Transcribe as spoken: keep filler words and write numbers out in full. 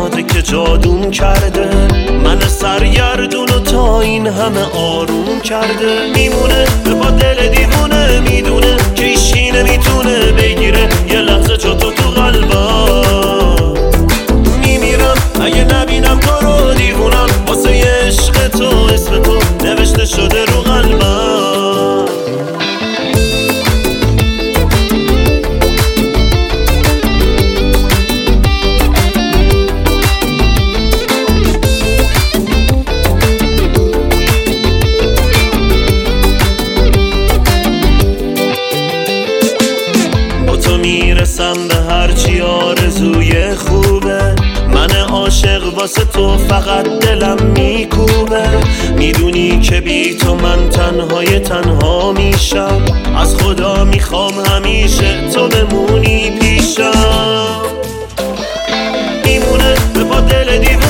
اومده که جادوم کرده، من سرگردونو تا این همه آروم کرده. میمونه به پا دل دیوونه، میدونه که ایشی نمیتونه بگیره یه لحظه جا تو تو قلبم. میمیرم اگه نبینم تو رو، دیوونم واسه یه عشق تو، اسم تو نوشته شده رو قلبم. میرسم به هرچی آرزوی خوبه، من عاشق واسه تو فقط دلم میکوبه. میدونی که بی تو من تنهای تنها میشم، از خدا میخوام همیشه تو بمونی پیشم. میمونه به پا دل دیو